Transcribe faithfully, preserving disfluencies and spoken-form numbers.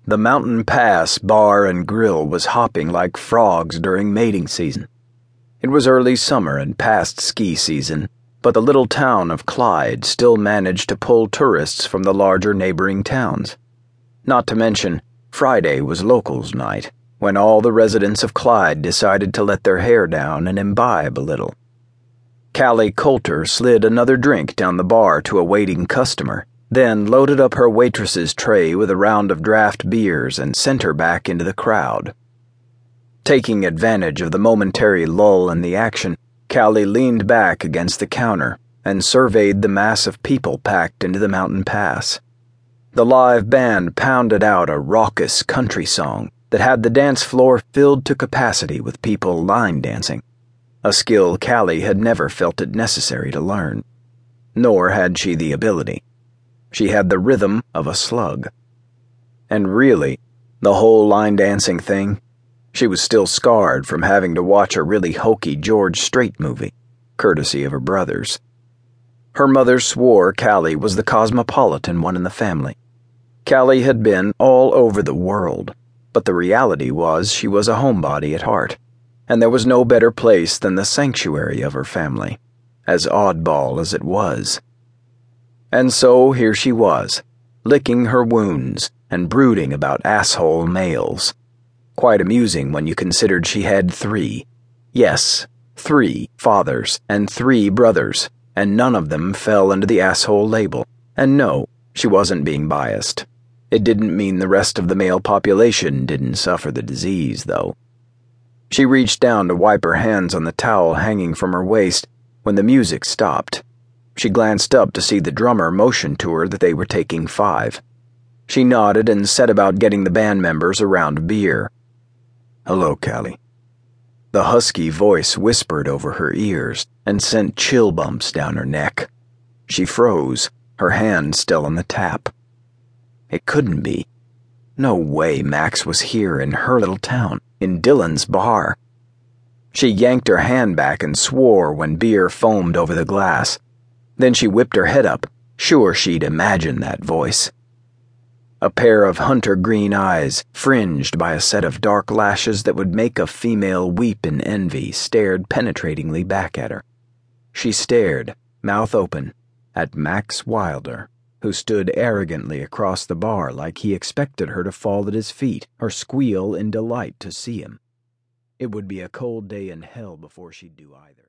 The Mountain Pass Bar and Grill was hopping like frogs during mating season. It was early summer and past ski season, but the little town of Clyde still managed to pull tourists from the larger neighboring towns. Not to mention, Friday was locals' night, when all the residents of Clyde decided to let their hair down and imbibe a little. Callie Coulter slid another drink down the bar to a waiting customer, then loaded up her waitress's tray with a round of draft beers and sent her back into the crowd. Taking advantage of the momentary lull in the action, Callie leaned back against the counter and surveyed the mass of people packed into the Mountain Pass. The live band pounded out a raucous country song that had the dance floor filled to capacity with people line dancing, a skill Callie had never felt it necessary to learn. Nor had she the ability. She had the rhythm of a slug. And really, the whole line dancing thing, she was still scarred from having to watch a really hokey George Strait movie, courtesy of her brothers. Her mother swore Callie was the cosmopolitan one in the family. Callie had been all over the world, but the reality was she was a homebody at heart, and there was no better place than the sanctuary of her family, as oddball as it was. And so here she was, licking her wounds and brooding about asshole males. Quite amusing when you considered she had three. Yes, three fathers and three brothers, and none of them fell under the asshole label. And no, she wasn't being biased. It didn't mean the rest of the male population didn't suffer the disease, though. She reached down to wipe her hands on the towel hanging from her waist when the music stopped. She glanced up to see the drummer motion to her that they were taking five. She nodded and set about getting the band members a round of beer. "Hello, Callie." The husky voice whispered over her ears and sent chill bumps down her neck. She froze, her hand still on the tap. It couldn't be. No way Max was here in her little town, in Dylan's bar. She yanked her hand back and swore when beer foamed over the glass. Then she whipped her head up, sure she'd imagined that voice. A pair of hunter green eyes, fringed by a set of dark lashes that would make a female weep in envy, stared penetratingly back at her. She stared, mouth open, at Max Wilder, who stood arrogantly across the bar like he expected her to fall at his feet or squeal in delight to see him. It would be a cold day in hell before she'd do either.